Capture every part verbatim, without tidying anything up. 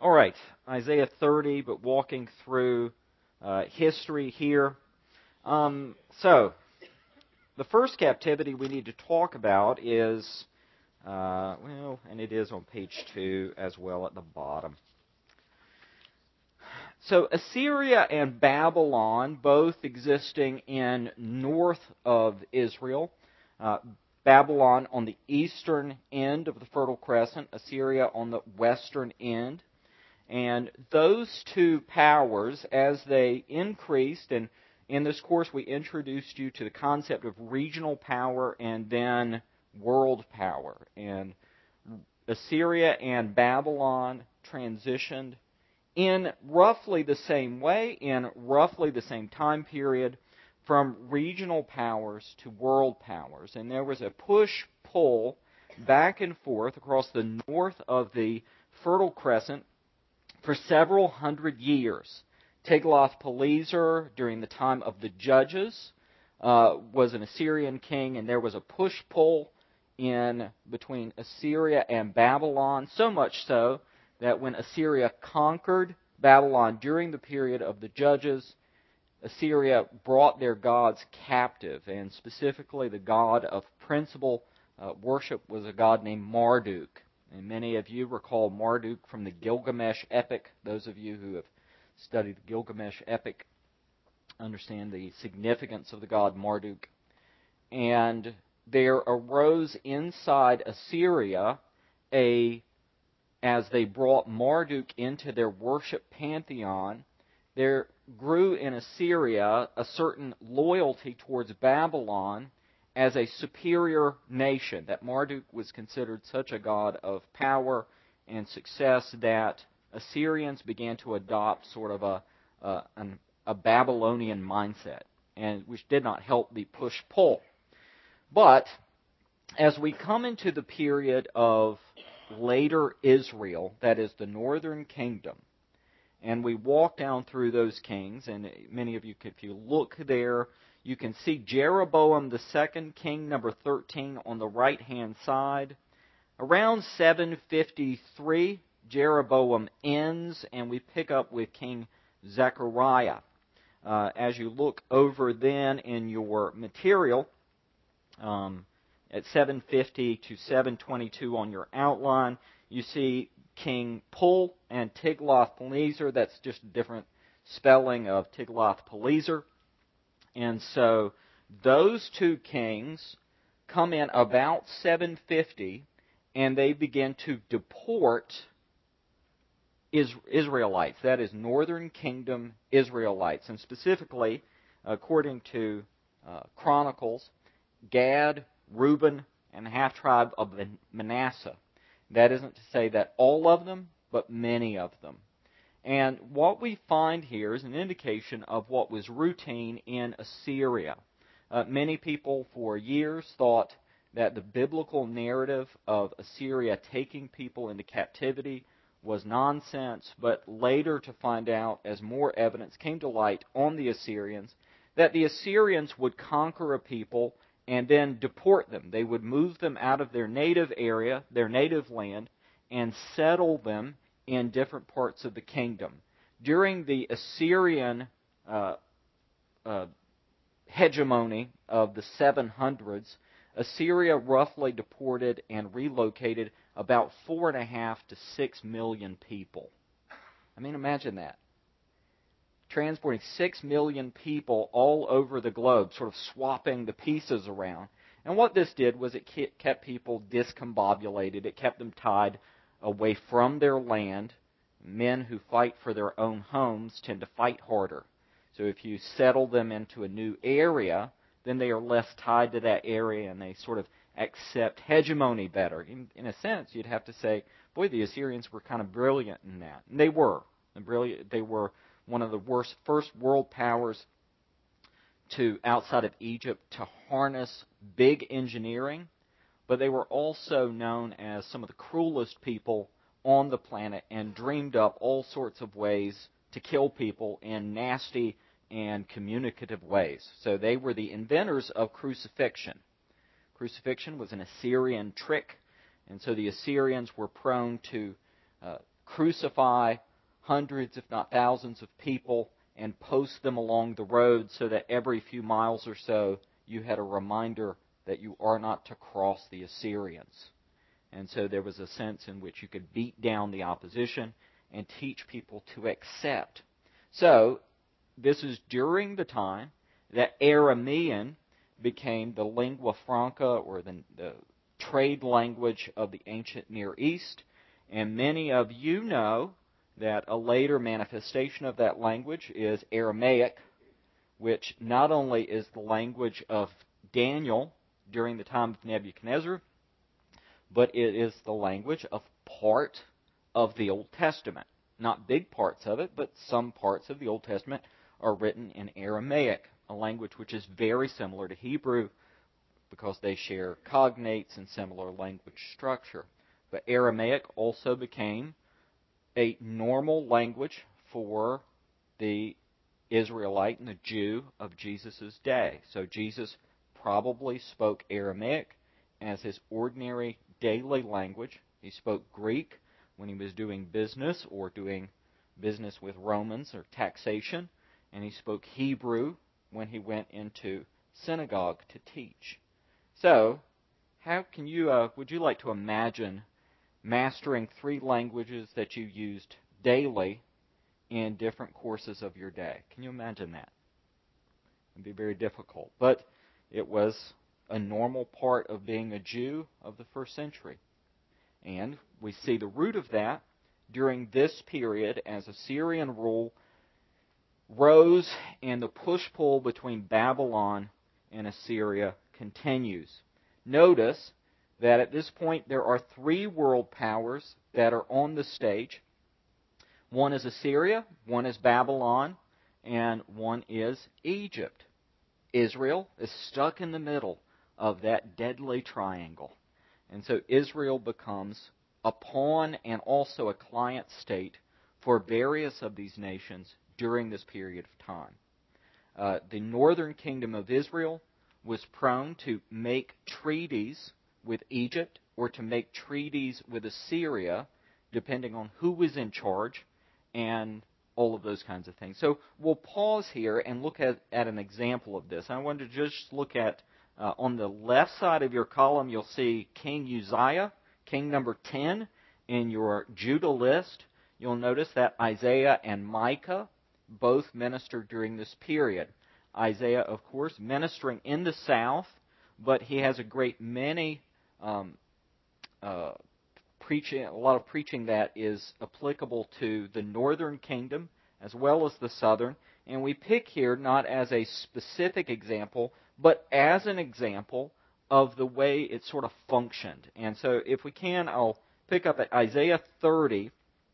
All right, Isaiah thirty, but walking through uh, history here. Um, so, the first captivity we need to talk about is, uh, well, and it is on page two as well at the bottom. So, Assyria and Babylon, both existing in north of Israel. Uh, Babylon on the eastern end of the Fertile Crescent, Assyria on the western end. And those two powers, as they increased, and in this course we introduced you to the concept of regional power and then world power. And Assyria and Babylon transitioned in roughly the same way, in roughly the same time period, from regional powers to world powers. And there was a push-pull back and forth across the north of the Fertile Crescent for several hundred years. Tiglath-Pileser, during the time of the Judges, uh, was an Assyrian king, and there was a push-pull in between Assyria and Babylon, so much so that when Assyria conquered Babylon during the period of the Judges, Assyria brought their gods captive, and specifically the god of principal uh, worship was a god named Marduk. And many of you recall Marduk from the Gilgamesh epic. Those of you who have studied the Gilgamesh epic understand the significance of the god Marduk. And there arose inside Assyria a, as they brought Marduk into their worship pantheon, there grew in Assyria a certain loyalty towards Babylon as a superior nation, that Marduk was considered such a god of power and success that Assyrians began to adopt sort of a, a, an, a Babylonian mindset, and which did not help the push-pull. But as we come into the period of later Israel, that is the northern kingdom, and we walk down through those kings, and many of you, if you look there, you can see Jeroboam the second, king number thirteen, on the right-hand side. Around seven fifty-three, Jeroboam ends, and we pick up with King Zechariah. Uh, as you look over then in your material, um, at seven fifty to seven twenty-two on your outline, you see King Pul and Tiglath-Pileser. That's just a different spelling of Tiglath-Pileser. And so those two kings come in about seven fifty, and they begin to deport Israelites. That is, northern kingdom Israelites. And specifically, according to uh, Chronicles, Gad, Reuben, and the half-tribe of Manasseh. That isn't to say that all of them, but many of them. And what we find here is an indication of what was routine in Assyria. Uh, many people for years thought that the biblical narrative of Assyria taking people into captivity was nonsense, but later to find out, as more evidence came to light on the Assyrians, that the Assyrians would conquer a people and then deport them. They would move them out of their native area, their native land, and settle them in different parts of the kingdom. During the Assyrian uh, uh, hegemony of the seven hundreds, Assyria roughly deported and relocated about four and a half to six million people. I mean, imagine that. Transporting six million people all over the globe, sort of swapping the pieces around. And what this did was it kept people discombobulated. It kept them tied away from their land. Men who fight for their own homes tend to fight harder. So if you settle them into a new area, then they are less tied to that area and they sort of accept hegemony better. In, in a sense, you'd have to say, boy, the Assyrians were kind of brilliant in that. And they were. Brilliant. They were one of the worst first world powers to, outside of Egypt, to harness big engineering, but they were also known as some of the cruelest people on the planet and dreamed up all sorts of ways to kill people in nasty and communicative ways. So they were the inventors of crucifixion. Crucifixion was an Assyrian trick, and so the Assyrians were prone to uh, crucify hundreds, if not thousands, of people and post them along the road so that every few miles or so you had a reminder that you are not to cross the Assyrians. And so there was a sense in which you could beat down the opposition and teach people to accept. So, this is during the time that Aramean became the lingua franca, or the, the trade language of the ancient Near East. And many of you know that a later manifestation of that language is Aramaic, which not only is the language of Daniel during the time of Nebuchadnezzar, but it is the language of part of the Old Testament. Not big parts of it, but some parts of the Old Testament are written in Aramaic, a language which is very similar to Hebrew because they share cognates and similar language structure. But Aramaic also became a normal language for the Israelite and the Jew of Jesus' day. So Jesus probably spoke Aramaic as his ordinary daily language. He spoke Greek when he was doing business or doing business with Romans or taxation. And he spoke Hebrew when he went into synagogue to teach. So, how can you, uh, would you like to imagine mastering three languages that you used daily in different courses of your day? Can you imagine that? It would be very difficult. But it was a normal part of being a Jew of the first century. And we see the root of that during this period as Assyrian rule rose and the push-pull between Babylon and Assyria continues. Notice that at this point there are three world powers that are on the stage. One is Assyria, one is Babylon, and one is Egypt. Israel is stuck in the middle of that deadly triangle. And so Israel becomes a pawn and also a client state for various of these nations during this period of time. Uh, the northern kingdom of Israel was prone to make treaties with Egypt or to make treaties with Assyria, depending on who was in charge and all of those kinds of things. So we'll pause here and look at, at an example of this. I wanted to just look at, uh, on the left side of your column, you'll see King Uzziah, king number ten in your Judah list. You'll notice that Isaiah and Micah both ministered during this period. Isaiah, of course, ministering in the south, but he has a great many um, uh, preaching, a lot of preaching that is applicable to the northern kingdom as well as the southern. And we pick here not as a specific example, but as an example of the way it sort of functioned. And so if we can, I'll pick up at Isaiah thirty,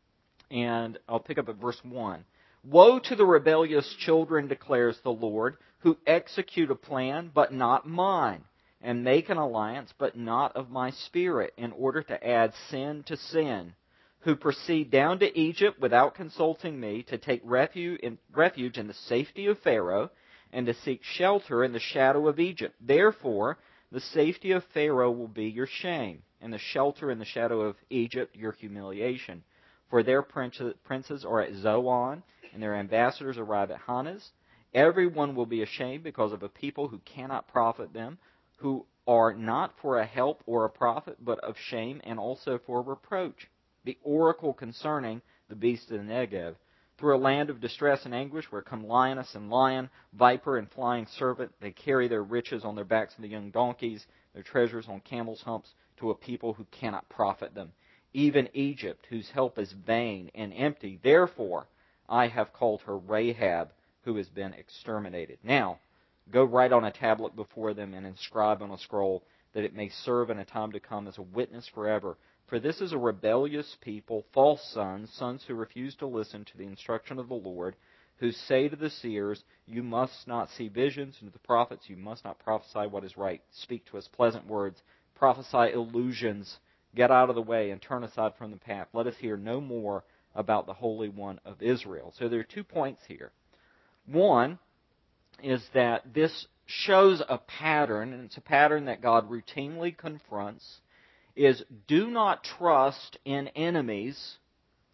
and I'll pick up at verse one. Woe to the rebellious children, declares the Lord, who execute a plan, but not mine, and make an alliance, but not of my spirit, in order to add sin to sin, who proceed down to Egypt without consulting me, to take refuge in, refuge in the safety of Pharaoh, and to seek shelter in the shadow of Egypt. Therefore, the safety of Pharaoh will be your shame, and the shelter in the shadow of Egypt your humiliation. For their princes are at Zoan, and their ambassadors arrive at Hanes. Everyone will be ashamed because of a people who cannot profit them, who are not for a help or a profit, but of shame and also for reproach. The oracle concerning the beast of the Negev. Through a land of distress and anguish, where come lioness and lion, viper and flying serpent, they carry their riches on their backs of the young donkeys, their treasures on camels' humps, to a people who cannot profit them. Even Egypt, whose help is vain and empty. Therefore, I have called her Rahab, who has been exterminated. Now, go write on a tablet before them and inscribe on a scroll, that it may serve in a time to come as a witness forever. For this is a rebellious people, false sons, sons who refuse to listen to the instruction of the Lord, who say to the seers, you must not see visions, and to the prophets, you must not prophesy what is right. Speak to us pleasant words, prophesy illusions, get out of the way and turn aside from the path. Let us hear no more about the Holy One of Israel. So there are two points here. One is that this shows a pattern, and it's a pattern that God routinely confronts, is do not trust in enemies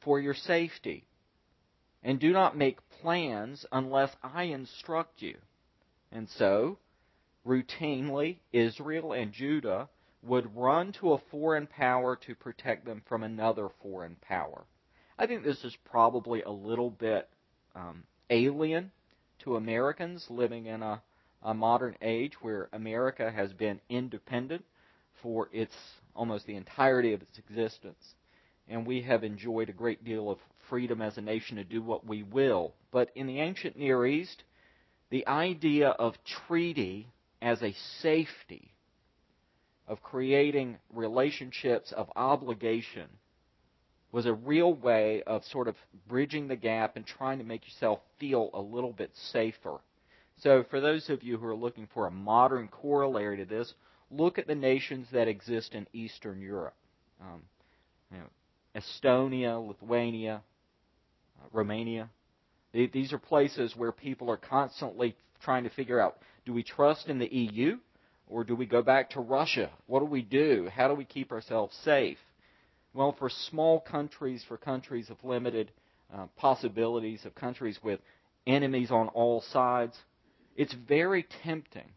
for your safety. And do not make plans unless I instruct you. And so, routinely, Israel and Judah would run to a foreign power to protect them from another foreign power. I think this is probably a little bit um, alien to Americans living in a, a modern age where America has been independent for its almost the entirety of its existence. And we have enjoyed a great deal of freedom as a nation to do what we will. But in the ancient Near East, the idea of treaty as a safety, of creating relationships of obligation, was a real way of sort of bridging the gap and trying to make yourself feel a little bit safer. So for those of you who are looking for a modern corollary to this, look at the nations that exist in Eastern Europe. Um, you know, Estonia, Lithuania, uh, Romania. They, these are places where people are constantly trying to figure out, do we trust in the E U or do we go back to Russia? What do we do? How do we keep ourselves safe? Well, for small countries, for countries of limited uh, possibilities, of countries with enemies on all sides, it's very tempting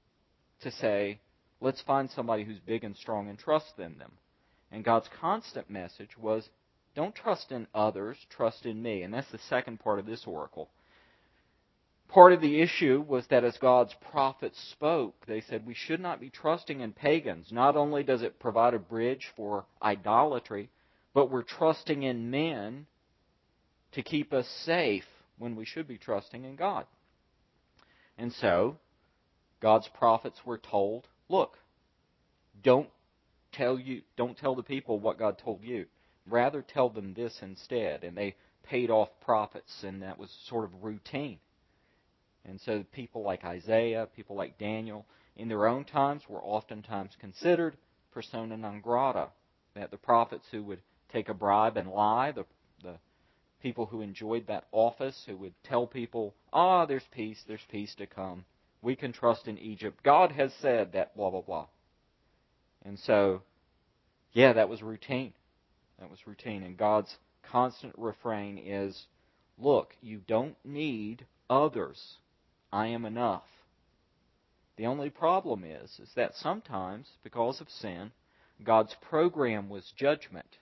to say, let's find somebody who's big and strong and trust in them. And God's constant message was, don't trust in others, trust in me. And that's the second part of this oracle. Part of the issue was that as God's prophets spoke, they said we should not be trusting in pagans. Not only does it provide a bridge for idolatry, but we're trusting in men to keep us safe when we should be trusting in God. And so, God's prophets were told, look, don't tell you, don't tell the people what God told you. Rather, tell them this instead. And they paid off prophets, and that was sort of routine. And so people like Isaiah, people like Daniel, in their own times were oftentimes considered persona non grata. That the prophets who would take a bribe and lie, the, the people who enjoyed that office, who would tell people, ah, there's peace, there's peace to come. We can trust in Egypt. God has said that, blah, blah, blah. And so, yeah, that was routine. That was routine. And God's constant refrain is, look, you don't need others. I am enough. The only problem is, is that sometimes, because of sin, God's program was judgment.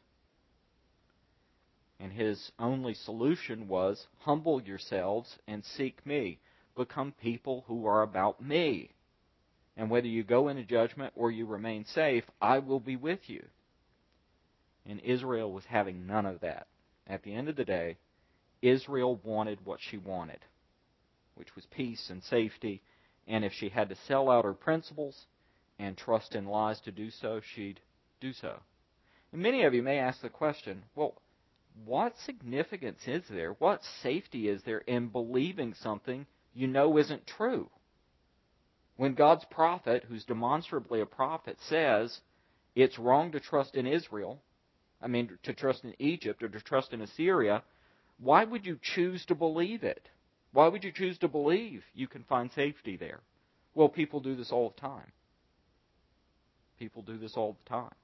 And His only solution was, humble yourselves and seek me. Become people who are about me. And whether you go into judgment or you remain safe, I will be with you. And Israel was having none of that. At the end of the day, Israel wanted what she wanted, which was peace and safety. And if she had to sell out her principles and trust in lies to do so, she'd do so. And many of you may ask the question, well, what significance is there? What safety is there in believing something you know isn't true? When God's prophet, who's demonstrably a prophet, says it's wrong to trust in Israel, I mean to trust in Egypt or to trust in Assyria, why would you choose to believe it? Why would you choose to believe you can find safety there? Well, people do this all the time. People do this all the time.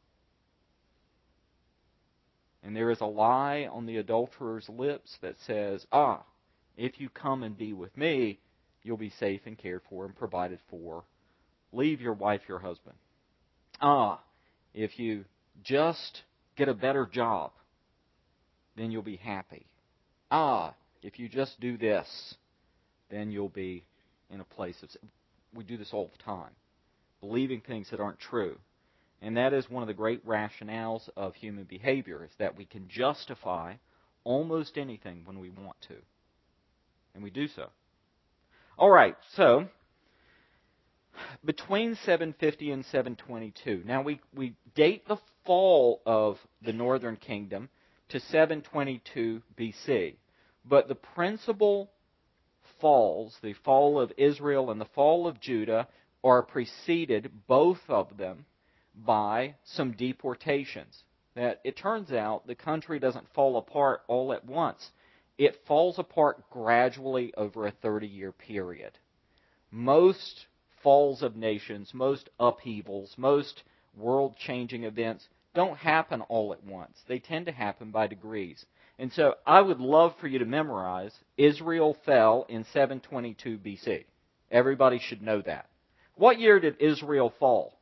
And there is a lie on the adulterer's lips that says, ah, if you come and be with me, you'll be safe and cared for and provided for. Leave your wife, your husband. Ah, if you just get a better job, then you'll be happy. Ah, if you just do this, then you'll be in a place of... We do this all the time. Believing things that aren't true. And that is one of the great rationales of human behavior, is that we can justify almost anything when we want to. And we do so. All right, so between seven fifty and seven twenty-two. Now we, we date the fall of the northern kingdom to seven twenty-two B C. But the principal falls, the fall of Israel and the fall of Judah, are preceded, both of them, by some deportations. That it turns out the country doesn't fall apart all at once. It falls apart gradually over a thirty-year period. Most falls of nations, most upheavals, most world-changing events don't happen all at once. They tend to happen by degrees. And so I would love for you to memorize Israel fell in seven twenty-two B C. Everybody should know that. What year did Israel fall?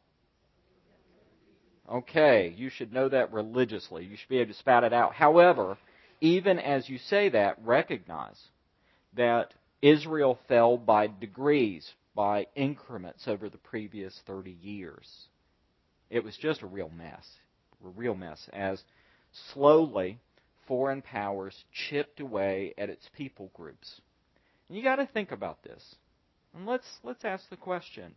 Okay, you should know that religiously. You should be able to spout it out. However, even as you say that, recognize that Israel fell by degrees, by increments over the previous thirty years. It was just a real mess, a real mess, as slowly foreign powers chipped away at its people groups. And you got to think about this. And let's let's ask the question.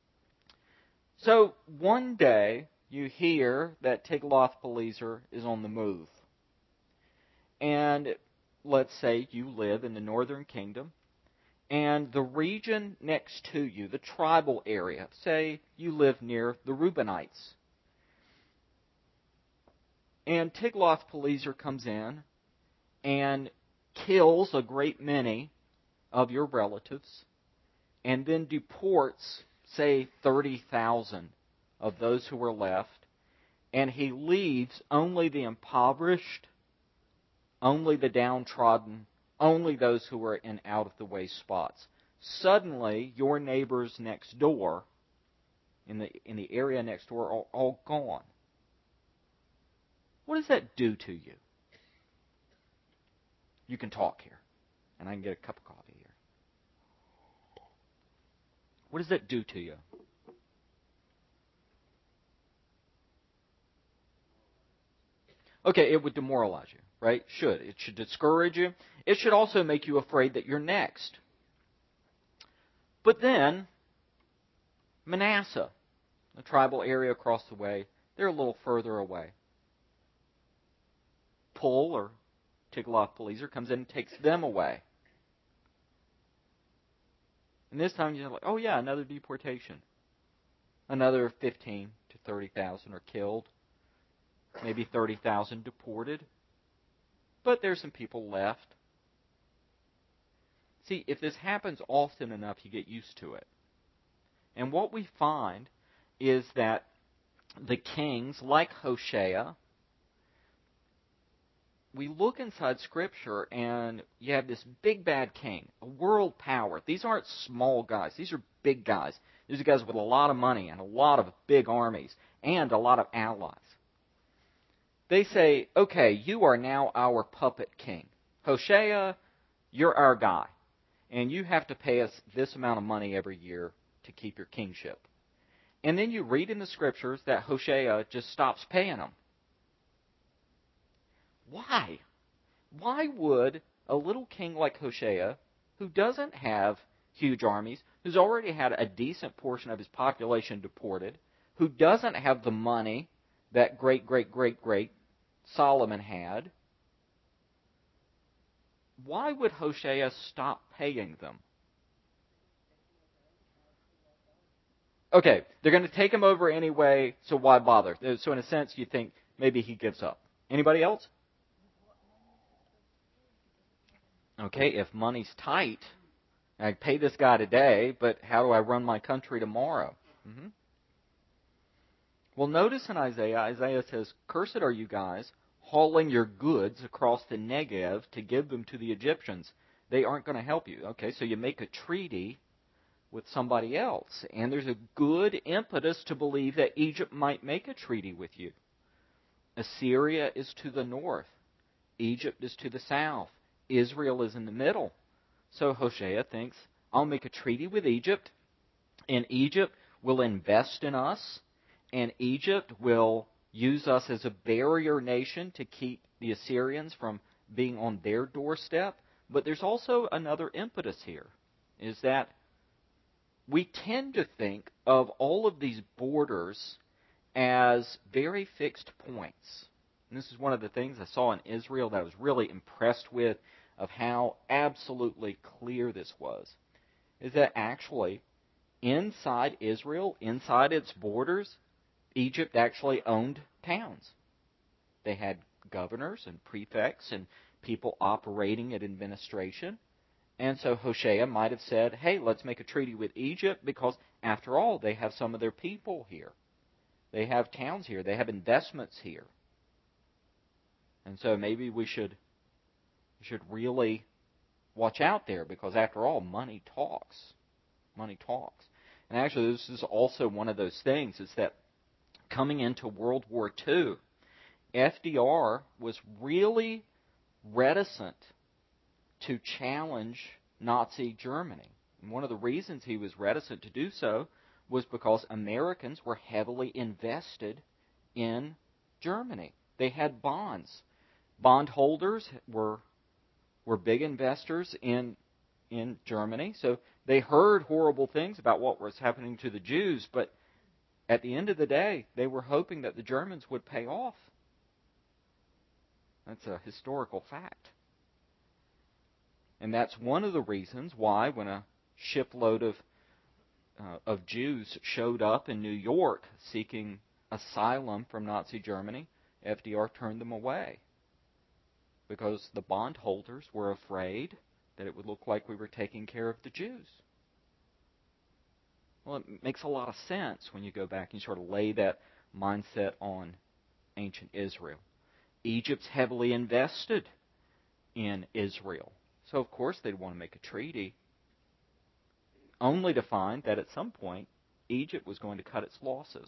So one day you hear that Tiglath-Pileser is on the move. And let's say you live in the northern kingdom, and the region next to you, the tribal area, say you live near the Reubenites. And Tiglath-Pileser comes in and kills a great many of your relatives, and then deports, say, thirty thousand of those who were left, and he leaves only the impoverished, only the downtrodden, only those who are in out-of-the-way spots. Suddenly, your neighbors next door, in the in the area next door, are all gone. What does that do to you? You can talk here, and I can get a cup of coffee here. What does that do to you? Okay, it would demoralize you, right? Should. It should discourage you. It should also make you afraid that you're next. But then, Manasseh, the tribal area across the way, they're a little further away. Pul, or Tiglath-Pileser, comes in and takes them away. And this time you're like, oh yeah, another deportation. Another fifteen to thirty thousand are killed. Maybe thirty thousand deported. But there's some people left. See, if this happens often enough, you get used to it. And what we find is that the kings, like Hoshea, we look inside Scripture and you have this big bad king, a world power. These aren't small guys. These are big guys. These are guys with a lot of money and a lot of big armies and a lot of allies. They say, okay, you are now our puppet king. Hoshea, you're our guy. And you have to pay us this amount of money every year to keep your kingship. And then you read in the Scriptures that Hoshea just stops paying them. Why? Why would a little king like Hoshea, who doesn't have huge armies, who's already had a decent portion of his population deported, who doesn't have the money that great, great, great, great Solomon had, why would Hoshea stop paying them? Okay, they're going to take him over anyway, so why bother? So in a sense, you think maybe he gives up. Anybody else? Okay, if money's tight, I pay this guy today, but how do I run my country tomorrow? Mm-hmm. Well, notice in Isaiah, Isaiah says, "Cursed are you guys, hauling your goods across the Negev to give them to the Egyptians. They aren't going to help you." Okay, so you make a treaty with somebody else, and there's a good impetus to believe that Egypt might make a treaty with you. Assyria is to the north. Egypt is to the south. Israel is in the middle. So Hoshea thinks, I'll make a treaty with Egypt, and Egypt will invest in us, and Egypt will use us as a barrier nation to keep the Assyrians from being on their doorstep. But there's also another impetus here, is that we tend to think of all of these borders as very fixed points. And this is one of the things I saw in Israel that I was really impressed with, of how absolutely clear this was, is that actually inside Israel, inside its borders, Egypt actually owned towns. They had governors and prefects and people operating at administration. And so Hoshea might have said, hey, let's make a treaty with Egypt because, after all, they have some of their people here. They have towns here. They have investments here. And so maybe we should You should really watch out there because, after all, money talks. Money talks. And actually, this is also one of those things, is that coming into World War Two, F D R was really reticent to challenge Nazi Germany. And one of the reasons he was reticent to do so was because Americans were heavily invested in Germany. They had bonds. Bondholders were were big investors in in Germany, so they heard horrible things about what was happening to the Jews, but at the end of the day, they were hoping that the Germans would pay off. That's a historical fact. And that's one of the reasons why, when a shipload of uh, of Jews showed up in New York seeking asylum from Nazi Germany, F D R turned them away. Because the bondholders were afraid that it would look like we were taking care of the Jews. Well, it makes a lot of sense when you go back and you sort of lay that mindset on ancient Israel. Egypt's heavily invested in Israel. So, of course, they'd want to make a treaty, only to find that at some point Egypt was going to cut its losses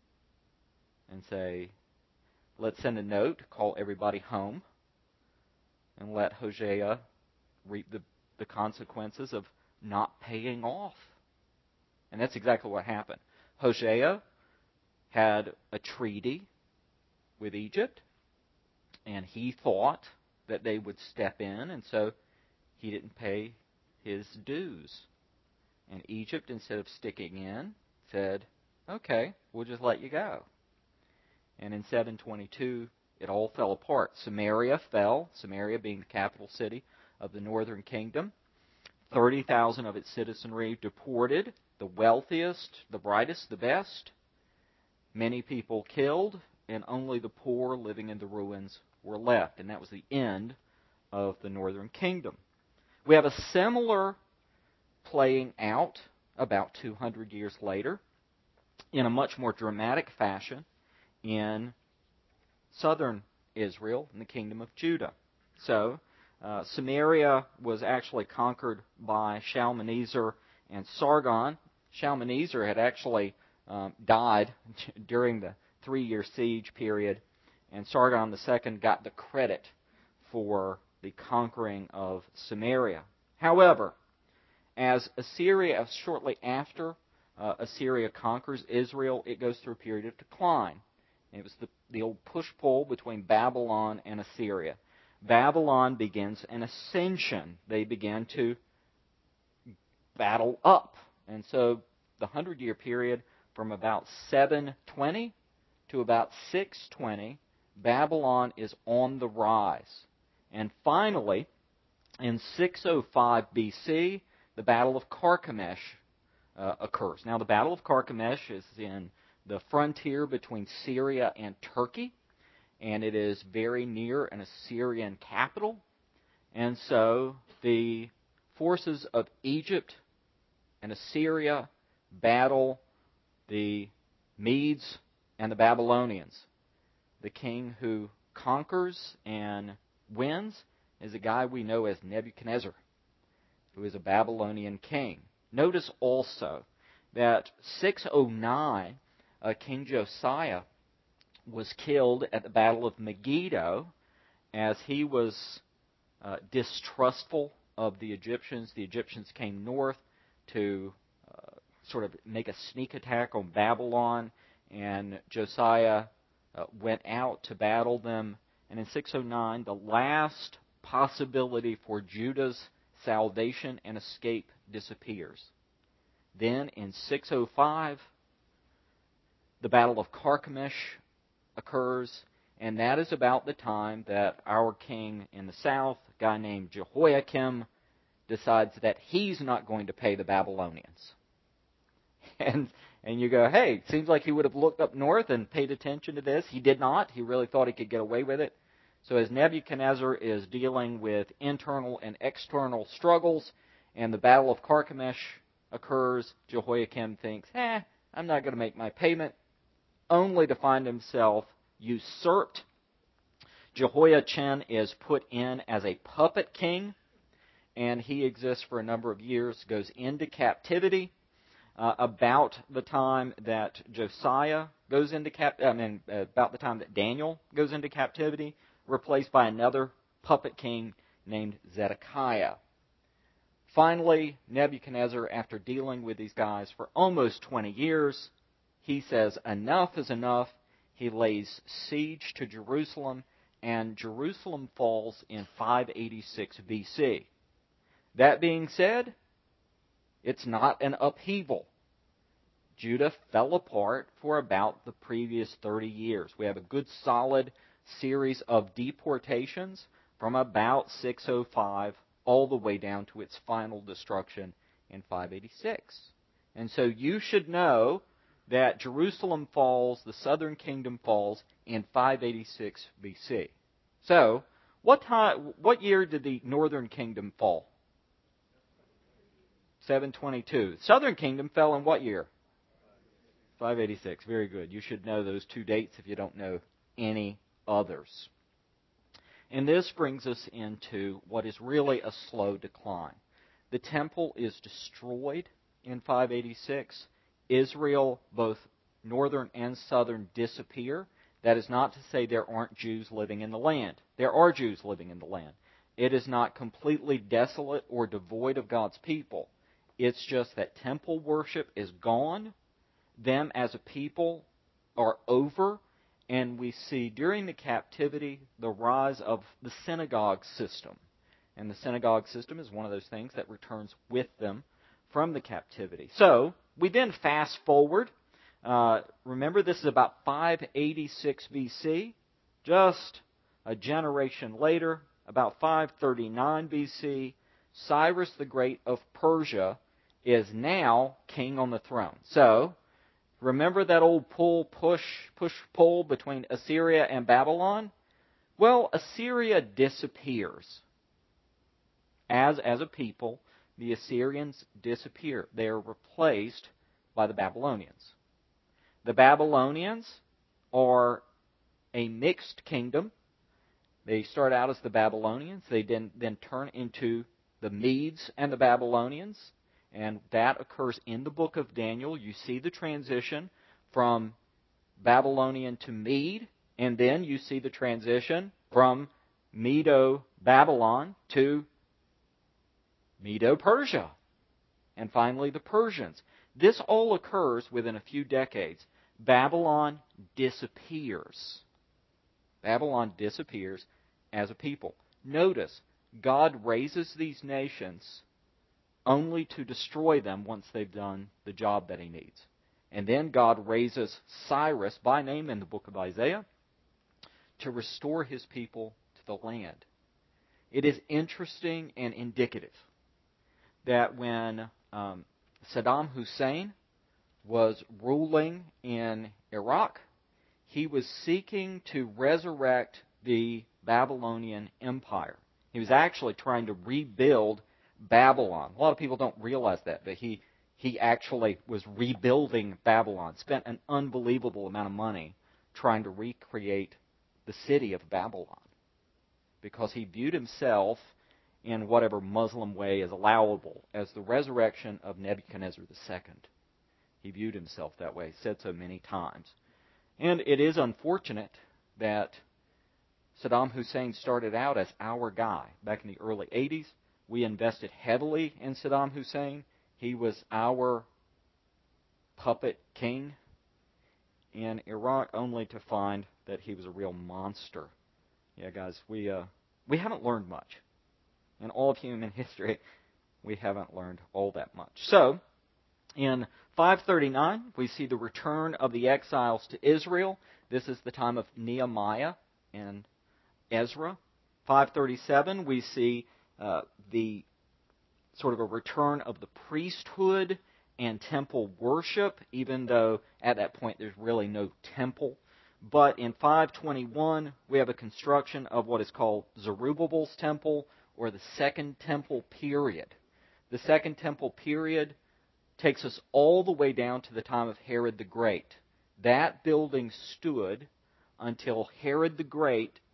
and say, let's send a note, call everybody home, and let Hosea reap the, the consequences of not paying off. And that's exactly what happened. Hosea had a treaty with Egypt, and he thought that they would step in, and so he didn't pay his dues. And Egypt, instead of sticking in, said, okay, we'll just let you go. And in seven twenty-two, it all fell apart. Samaria fell, Samaria being the capital city of the northern kingdom. thirty thousand of its citizenry deported, the wealthiest, the brightest, the best. Many people killed, and only the poor living in the ruins were left. And that was the end of the northern kingdom. We have a similar playing out about two hundred years later in a much more dramatic fashion in southern Israel, in the kingdom of Judah. So, uh, Samaria was actually conquered by Shalmaneser and Sargon. Shalmaneser had actually um, died during the three-year siege period, and Sargon the Second got the credit for the conquering of Samaria. However, as Assyria, shortly after uh, Assyria conquers Israel, it goes through a period of decline. It was the, the old push-pull between Babylon and Assyria. Babylon begins an ascension. They began to battle up. And so the hundred-year period from about seven twenty to about six twenty, Babylon is on the rise. And finally, in six oh five B C, the Battle of Carchemish uh, occurs. Now, the Battle of Carchemish is in the frontier between Syria and Turkey, and it is very near an Assyrian capital. And so the forces of Egypt and Assyria battle the Medes and the Babylonians. The king who conquers and wins is a guy we know as Nebuchadnezzar, who is a Babylonian king. Notice also that six oh nine, uh, King Josiah was killed at the Battle of Megiddo as he was uh, distrustful of the Egyptians. The Egyptians came north to uh, sort of make a sneak attack on Babylon, and Josiah uh, went out to battle them. And in six oh nine, the last possibility for Judah's salvation and escape disappears. Then in six oh five, the Battle of Carchemish occurs, and that is about the time that our king in the south, a guy named Jehoiakim, decides that he's not going to pay the Babylonians. And and you go, hey, it seems like he would have looked up north and paid attention to this. He did not. He really thought he could get away with it. So as Nebuchadnezzar is dealing with internal and external struggles, and the Battle of Carchemish occurs, Jehoiakim thinks, eh, I'm not going to make my payment, only to find himself usurped. Jehoiachin is put in as a puppet king, and he exists for a number of years, goes into captivity uh, about the time that Josiah goes into cap. I mean, uh, about the time that Daniel goes into captivity, replaced by another puppet king named Zedekiah. Finally, Nebuchadnezzar, after dealing with these guys for almost twenty years, he says enough is enough. He lays siege to Jerusalem, and Jerusalem falls in five eighty-six B C. That being said, it's not an upheaval. Judah fell apart for about the previous thirty years. We have a good solid series of deportations from about six oh five all the way down to its final destruction in five eighty-six. And so you should know that Jerusalem falls, the southern kingdom falls, in five eighty-six B C. So, what time, what year did the northern kingdom fall? seven twenty-two. Southern kingdom fell in what year? five eighty-six. Very good. You should know those two dates if you don't know any others. And this brings us into what is really a slow decline. The temple is destroyed in five eighty-six. Israel, both northern and southern, disappear. That is not to say there aren't Jews living in the land. There are Jews living in the land. It is not completely desolate or devoid of God's people. It's just that temple worship is gone. Them as a people are over. And we see during the captivity the rise of the synagogue system. And the synagogue system is one of those things that returns with them from the captivity. So, we then fast forward. Uh, remember, this is about five eighty-six B C. Just a generation later, about five thirty-nine B C, Cyrus the Great of Persia is now king on the throne. So, remember that old pull, push, push, pull between Assyria and Babylon? Well, Assyria disappears. As, as a people, the Assyrians disappear. They are replaced by the Babylonians. The Babylonians are a mixed kingdom. They start out as the Babylonians. They then, then turn into the Medes and the Babylonians. And that occurs in the book of Daniel. You see the transition from Babylonian to Mede. And then you see the transition from Medo-Babylon to Medo-Persia. And finally the Persians. This all occurs within a few decades. Babylon disappears. Babylon disappears as a people. Notice, God raises these nations only to destroy them once they've done the job that He needs. And then God raises Cyrus, by name in the book of Isaiah, to restore His people to the land. It is interesting and indicative that when um, Saddam Hussein was ruling in Iraq, he was seeking to resurrect the Babylonian Empire. He was actually trying to rebuild Babylon. A lot of people don't realize that, but he, he actually was rebuilding Babylon, spent an unbelievable amount of money trying to recreate the city of Babylon, because he viewed himself in whatever Muslim way is allowable as the resurrection of Nebuchadnezzar the Second. He viewed himself that way, said so many times. And it is unfortunate that Saddam Hussein started out as our guy. Back in the early eighties, we invested heavily in Saddam Hussein. He was our puppet king in Iraq, only to find that he was a real monster. Yeah, guys, we uh, we haven't learned much. In all of human history, we haven't learned all that much. So, in five thirty-nine, we see the return of the exiles to Israel. This is the time of Nehemiah and Ezra. five thirty-seven, we see uh, the sort of a return of the priesthood and temple worship, even though at that point there's really no temple. But in five twenty-one, we have a construction of what is called Zerubbabel's temple, or the Second Temple period. The Second Temple period takes us all the way down to the time of Herod the Great. That building stood until Herod the Great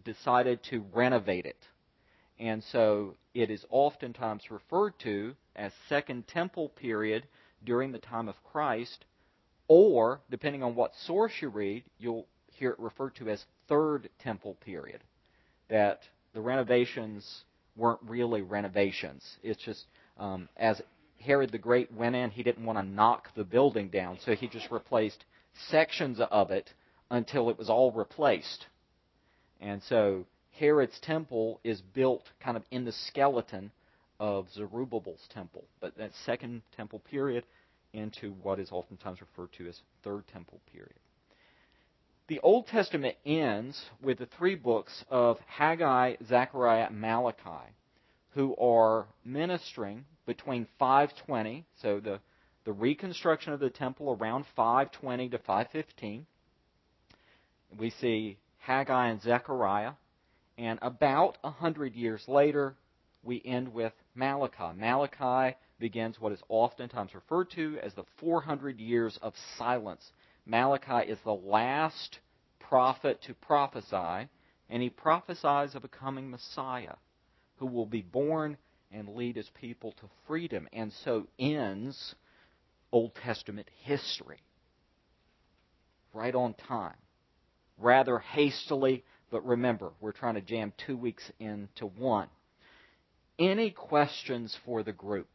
decided to renovate it. And so it is oftentimes referred to as Second Temple period during the time of Christ, or, depending on what source you read, you'll hear it referred to as Third Temple period. That the renovations weren't really renovations. It's just, um, as Herod the Great went in, he didn't want to knock the building down, so he just replaced sections of it until it was all replaced. And so Herod's temple is built kind of in the skeleton of Zerubbabel's temple. But that Second Temple period into what is oftentimes referred to as Third Temple period. The Old Testament ends with the three books of Haggai, Zechariah, and Malachi, who are ministering between five twenty, so the, the reconstruction of the temple around five twenty to five fifteen. We see Haggai and Zechariah, and about one hundred years later, we end with Malachi. Malachi begins what is oftentimes referred to as the four hundred years of silence. Malachi is the last prophet to prophesy, and he prophesies of a coming Messiah who will be born and lead his people to freedom. And so ends Old Testament history. Right on time. Rather hastily, but remember, we're trying to jam two weeks into one. Any questions for the group?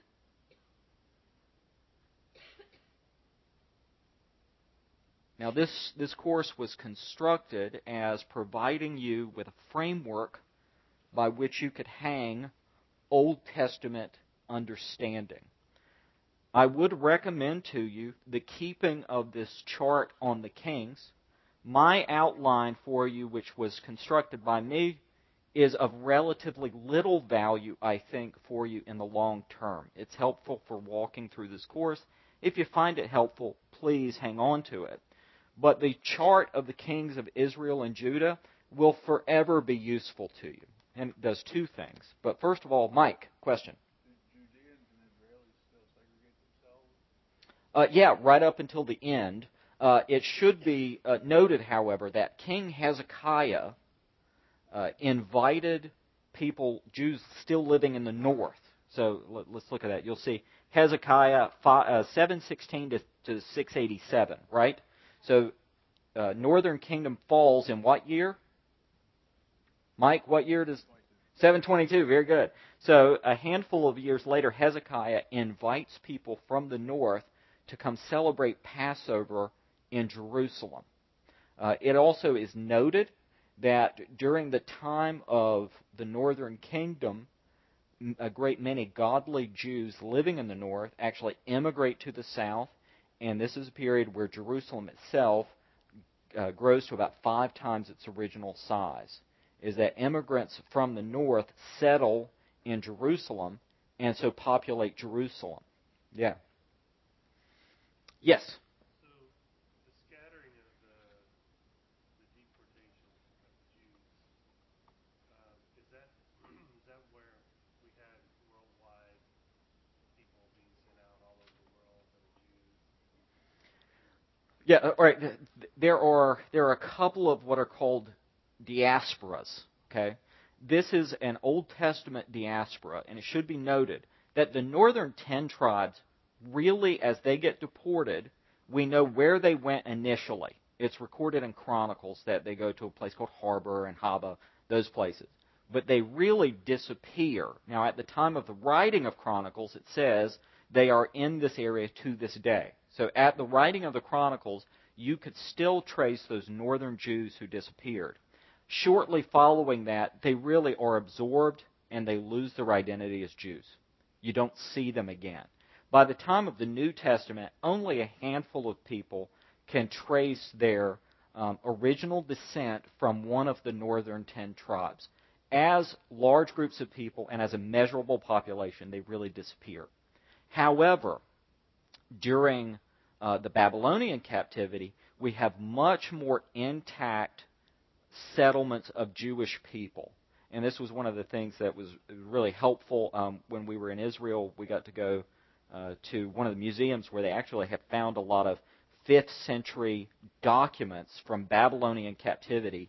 Now, this, this course was constructed as providing you with a framework by which you could hang Old Testament understanding. I would recommend to you the keeping of this chart on the kings. My outline for you, which was constructed by me, is of relatively little value, I think, for you in the long term. It's helpful for walking through this course. If you find it helpful, please hang on to it. But the chart of the kings of Israel and Judah will forever be useful to you. And it does two things. But first of all, Mike, question. Did Judeans and Israelis still segregate themselves? Uh, yeah, right up until the end. Uh, it should be uh, noted, however, that King Hezekiah uh, invited people, Jews still living in the north. So let, let's look at that. You'll see Hezekiah five, uh, seven sixteen to, to six eighty-seven, right? So uh, northern kingdom falls in what year? Mike, what year does... seven twenty-two, very good. So a handful of years later, Hezekiah invites people from the north to come celebrate Passover in Jerusalem. Uh, it also is noted that during the time of the northern kingdom, a great many godly Jews living in the north actually immigrate to the south, and this is a period where Jerusalem itself uh, grows to about five times its original size. Is that immigrants from the north settle in Jerusalem and so populate Jerusalem. Yeah. Yes? So the scattering of the, the deportation of Jews, um, is that is that where we had worldwide people being sent out all over the world that are Jews? Yeah, all right. There are there are a couple of what are called diasporas, okay? This is an Old Testament diaspora, and it should be noted that the northern ten tribes really, as they get deported, we know where they went initially. It's recorded in Chronicles that they go to a place called Harbor and Haba, those places. But they really disappear. Now, at the time of the writing of Chronicles, it says they are in this area to this day. So at the writing of the Chronicles, you could still trace those northern Jews who disappeared. Shortly following that, they really are absorbed and they lose their identity as Jews. You don't see them again. By the time of the New Testament, only a handful of people can trace their um, original descent from one of the northern ten tribes. As large groups of people and as a measurable population, they really disappear. However, during uh, the Babylonian captivity, we have much more intact settlements of Jewish people. And this was one of the things that was really helpful um, when we were in Israel. We got to go uh, to one of the museums where they actually have found a lot of fifth century documents from Babylonian captivity.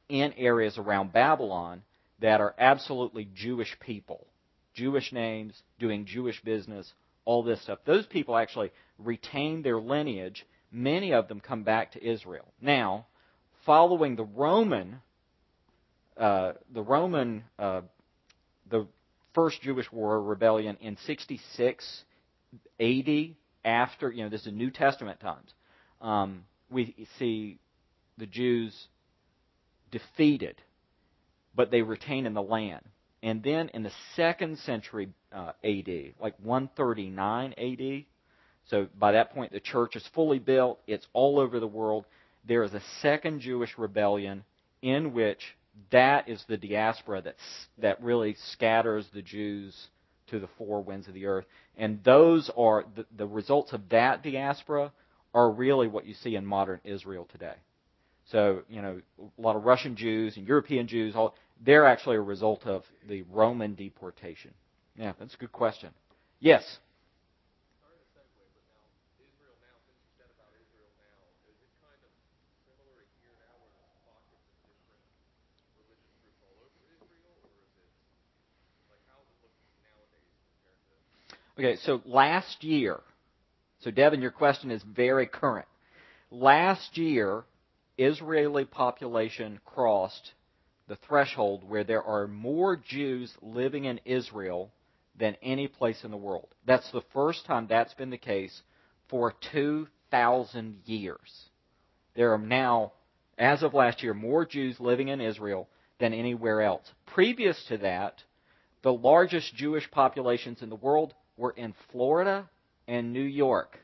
in areas around Babylon that are absolutely Jewish people. Jewish names, doing Jewish business, all this stuff. Those people actually retain their lineage. Many of them come back to Israel. Now, following the Roman, uh, the Roman, uh, the first Jewish war rebellion in sixty-six A D, after, you know, this is New Testament times, um, we see the Jews defeated, but they retain in the land. And then in the second century uh, A D, like one thirty-nine A D, so by that point the church is fully built, it's all over the world, there is a second Jewish rebellion in which that is the diaspora that's, that really scatters the Jews to the four winds of the earth. And those are, the, the results of that diaspora are really what you see in modern Israel today. So, you know, a lot of Russian Jews and European Jews, all, they're actually a result of the Roman deportation. Yeah, that's a good question. Yes? Sorry to segue, but now, Israel now, since you said about Israel now, is it kind of similar to here now where there's pockets of different religious groups all over Israel, or is it, like, how does it look nowadays compared to... Okay, so last year, so Devin, your question is very current. Last year, Israeli population crossed the threshold where there are more Jews living in Israel than any place in the world. That's the first time that's been the case for two thousand years. There are now, as of last year, more Jews living in Israel than anywhere else. Previous to that, the largest Jewish populations in the world were in Florida and New York.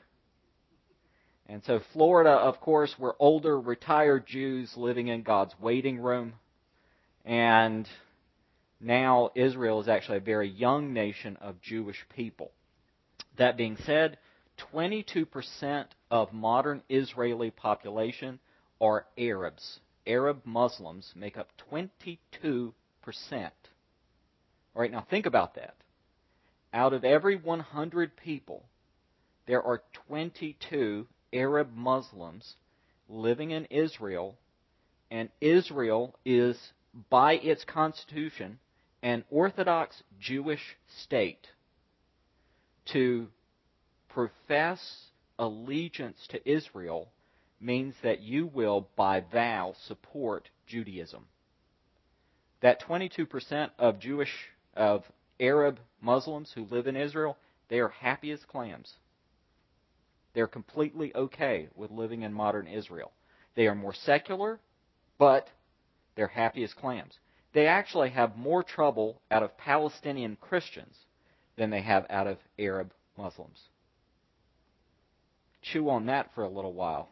And so Florida, of course, were older, retired Jews living in God's waiting room. And now Israel is actually a very young nation of Jewish people. That being said, twenty-two percent of modern Israeli population are Arabs. Arab Muslims make up twenty-two percent. All right, now think about that. Out of every one hundred people, there are twenty-two Arab Muslims living in Israel, and Israel is, by its constitution, an Orthodox Jewish state. To profess allegiance to Israel means that you will, by vow, support Judaism. That twenty-two percent of Jewish, of Arab Muslims who live in Israel, they are happy as clams. They're completely okay with living in modern Israel. They are more secular, but they're happy as clams. They actually have more trouble out of Palestinian Christians than they have out of Arab Muslims. Chew on that for a little while.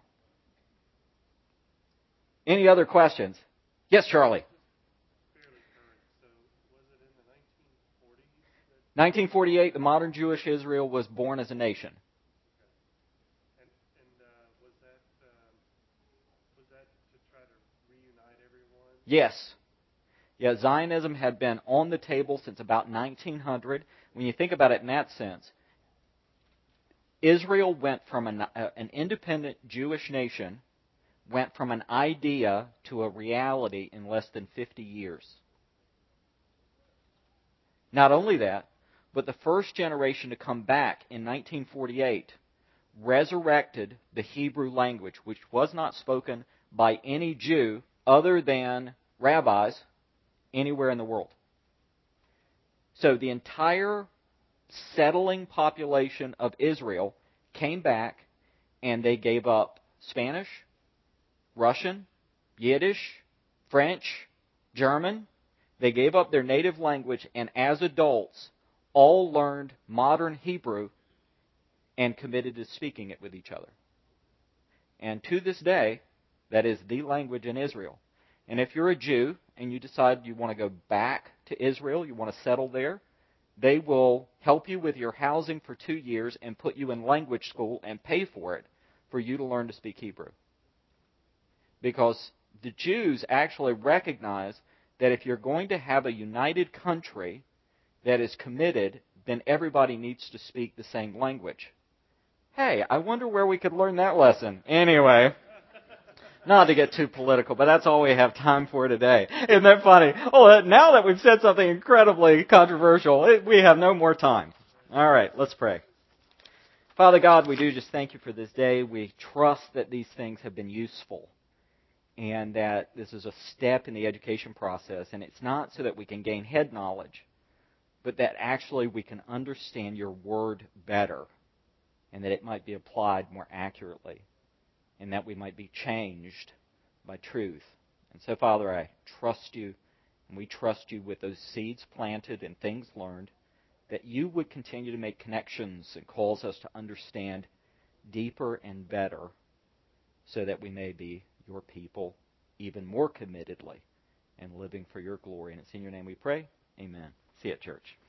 Any other questions? Yes, Charlie. Fairly current. So was it in the nineteen forties? That, nineteen forty-eight, the modern Jewish Israel was born as a nation. and and uh, was that um, was that to try to reunite everyone? Yes. Yeah, Zionism had been on the table since about nineteen hundred. When you think about it in that sense, Israel went from an, uh, an independent Jewish nation, went from an idea to a reality in less than fifty years. Not only that, but the first generation to come back in nineteen forty-eight resurrected the Hebrew language, which was not spoken by any Jew other than rabbis anywhere in the world. So the entire settling population of Israel came back and they gave up Spanish, Russian, Yiddish, French, German. They gave up their native language, and as adults all learned modern Hebrew and committed to speaking it with each other. And to this day, that is the language in Israel. And if you're a Jew and you decide you want to go back to Israel, you want to settle there, they will help you with your housing for two years and put you in language school and pay for it for you to learn to speak Hebrew. Because the Jews actually recognize that if you're going to have a united country that is committed, then everybody needs to speak the same language. Hey, I wonder where we could learn that lesson. Anyway, Not to get too political, but that's all we have time for today. Isn't that funny? Oh, now that we've said something incredibly controversial, we have no more time. All right, let's pray. Father God, we do just thank you for this day. We trust that these things have been useful and that this is a step in the education process. And it's not so that we can gain head knowledge, but that actually we can understand your word better and that it might be applied more accurately and that we might be changed by truth. And so, Father, I trust you, and we trust you with those seeds planted and things learned, that you would continue to make connections and cause us to understand deeper and better so that we may be your people even more committedly and living for your glory. And it's in your name we pray. Amen. See you at church.